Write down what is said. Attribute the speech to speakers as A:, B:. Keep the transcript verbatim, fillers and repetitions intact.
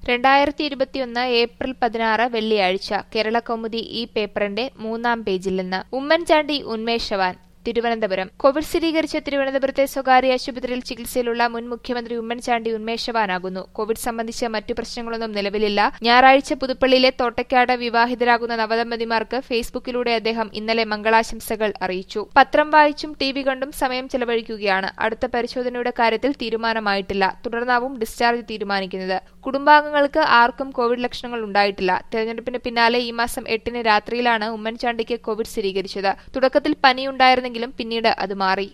A: രണ്ടായിരത്തി ഇരുപത്തിയൊന്ന് ഏപ്രിൽ പതിനാറ് വെള്ളിയാഴ്ച കേരളകൗമുദി ഈ പേപ്പറിന്റെ മൂന്നാം പേജിൽ നിന്ന് ഉമ്മൻചാണ്ടി ഉന്മേഷവാൻ തിരുവനന്തപുരം കോവിഡ് സ്ഥിരീകരിച്ച തിരുവനന്തപുരത്തെ സ്വകാര്യ ആശുപത്രിയിൽ ചികിത്സയിലുള്ള മുൻ മുഖ്യമന്ത്രി ഉമ്മൻചാണ്ടി ഉന്മേഷവാനാകുന്നു. കോവിഡ് സംബന്ധിച്ച മറ്റു പ്രശ്നങ്ങളൊന്നും നിലവിലില്ല. ഞായറാഴ്ച പുതുപ്പള്ളിയിലെ തോട്ടയ്ക്കാട് വിവാഹിതരാകുന്ന നവദമ്പതിമാർക്ക് ഫേസ്ബുക്കിലൂടെ അദ്ദേഹം ഇന്നലെ മംഗളാശംസകൾ അറിയിച്ചു. പത്രം വായിച്ചും ടി വി കണ്ടും സമയം ചെലവഴിക്കുകയാണ്. അടുത്ത പരിശോധനയുടെ കാര്യത്തിൽ തീരുമാനമായിട്ടില്ല. തുടർന്നാവും ഡിസ്ചാർജ് തീരുമാനിക്കുന്നത്. കുടുംബാംഗങ്ങൾക്ക് ആർക്കും കോവിഡ് ലക്ഷണങ്ങൾ ഉണ്ടായിട്ടില്ല. തെരഞ്ഞെടുപ്പിന് പിന്നാലെ ഈ മാസം എട്ടിന് രാത്രിയിലാണ് ഉമ്മൻചാണ്ടിക്ക് കോവിഡ് സ്ഥിരീകരിച്ചത്. തുടക്കത്തിൽ പനിയുണ്ടായിരുന്നെങ്കിലും പിന്നീട് അത് മാറി.